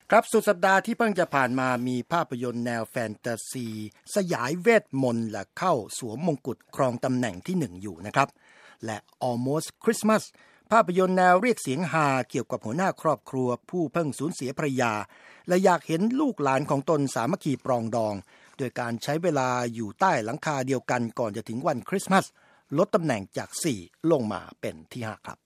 ครับสุดสัปดาห์ที่เพิ่งจะผ่านมามีภาพยนตร์แนวแฟนตาซีสยายเวทมนต์และเข้าสวมมงกุฎครองตำแหน่งที่1อยู่นะครับและ Almost Christmas ภาพยนตร์แนวเรียกเสียงฮาเกี่ยวกับหัวหน้าครอบครัวผู้เพิ่งสูญเสียภรรยาและอยากเห็นลูกหลานของตนสามัคคีปรองดองโดยการใช้เวลาอยู่ใต้หลังคาเดียวกันก่อนจะถึงวันคริสต์มาสลดตำแหน่งจาก4ลงมาเป็นที่5ครับ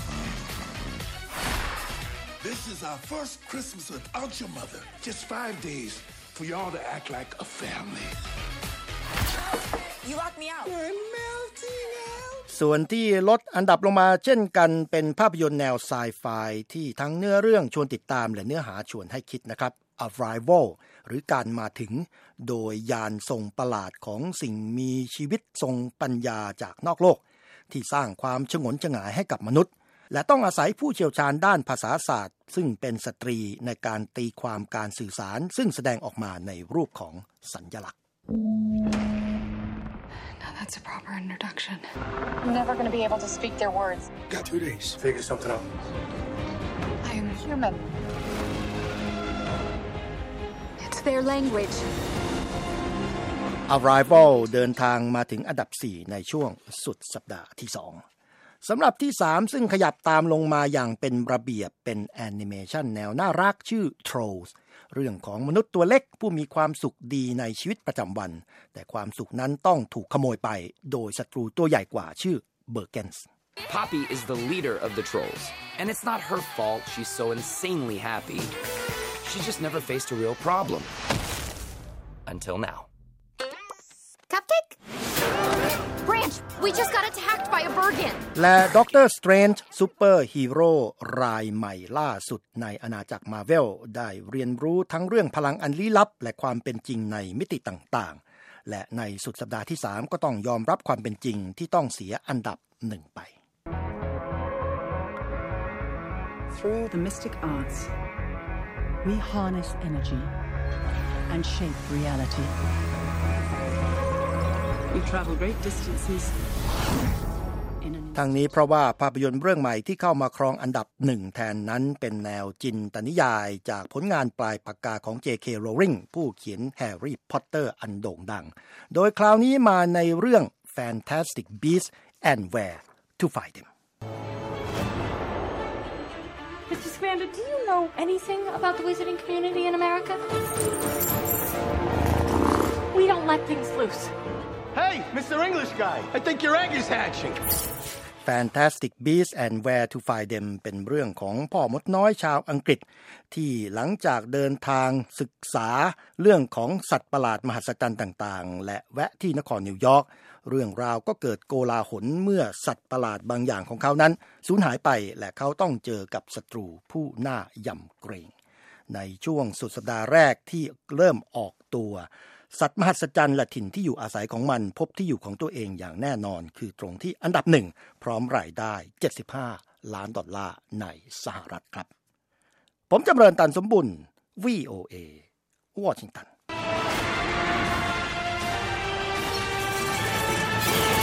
This is our first Christmas without your mother. Just 5 days for y'all to act like a family. You locked me out. I'm melting out. ส่วนที่ลดอันดับลงมาเช่นกันเป็นภาพยนตร์แนวไซไฟที่ทั้งเนื้อเรื่องชวนติดตามและเนื้อหาชวนให้คิดนะครับ Arrival หรือการมาถึงโดยยานทรงประหลาดของสิ่งมีชีวิตทรงปัญญาจากนอกโลกที่สร้างความฉงนฉงายให้กับมนุษย์และต้องอาศัยผู้เชี่ยวชาญด้านภาษาศาสตร์ซึ่งเป็นสตรีในการตีความการสื่อสารซึ่งแสดงออกมาในรูปของสัญลักษณ์ Now that's a proper introduction. I'm never going to be able to speak their words. Got 2 days. Figure something out. I am human. It's their language. Arrival เดินทางมาถึงอันดับ4ในช่วงสุดสัปดาห์ที่2สำหรับที่3ซึ่งขยับตามลงมาอย่างเป็นระเบียบเป็นแอนิเมชันแนวน่ารักชื่อ Trolls เรื่องของมนุษย์ตัวเล็กผู้มีความสุขดีในชีวิตประจำวันแต่ความสุขนั้นต้องถูกขโมยไปโดยศัตรูตัวใหญ่กว่าชื่อ Bergens Poppy is the leader of the trolls and it's not her fault she's so insanely happy she just never faced a real problem until now Cupcake? Branch, we just got attacked by a Bergen. และ Doctor Strange ซูเปอร์ฮีโร่รายใหม่ล่าสุดในอาณาจักร Marvel ได้เรียนรู้ทั้งเรื่องพลังอันลี้ลับและความเป็นจริงในมิติต่างๆและในสุดสัปดาห์ที่3ก็ต้องยอมรับความเป็นจริงที่ต้องเสียอันดับ1ไป Through the mystic arts, we harness energy and shape reality.We travel great distances ทั้งนี้เพราะว่าภาพยนตร์เรื่องใหม่ที่เข้ามาครองอันดับ1แทนนั้นเป็นแนวจินตนิยายจากผลงานปลายปากกาของ J.K. Rowling ผู้เขียน Harry Potter อันโด่งดังโดยคราวนี้มาในเรื่อง Fantastic Beasts and Where to Find Them Mr. Scamander, do you know anything about the wizarding community in America? We don't let things loose.Hey, Mr. English guy, I think your egg is hatching. Fantastic Beasts and Where to Find Them เป็นเรื่องของพ่อมดน้อยชาวอังกฤษที่หลังจากเดินทางศึกษาเรื่องของสัตว์ประหลาดมหัศจรรย์ต่างๆและแวะที่นครนิวยอร์กเรื่องราวก็เกิดโกลาหลเมื่อสัตว์ประหลาดบางอย่างของเขานั้นสูญหายไปและเขาต้องเจอกับศัตรูผู้น่ายำเกรงในช่วงสุดสัปดาห์แรกที่เริ่มออกตัวสัตว์มหัศจรรย์และถิ่นที่อยู่อาศัยของมันพบที่อยู่ของตัวเองอย่างแน่นอนคือตรงที่อันดับ1พร้อมรายได้$75 ล้านในสหรัฐครับผมจำเริญตันสมบุญ VOA วอชิงตัน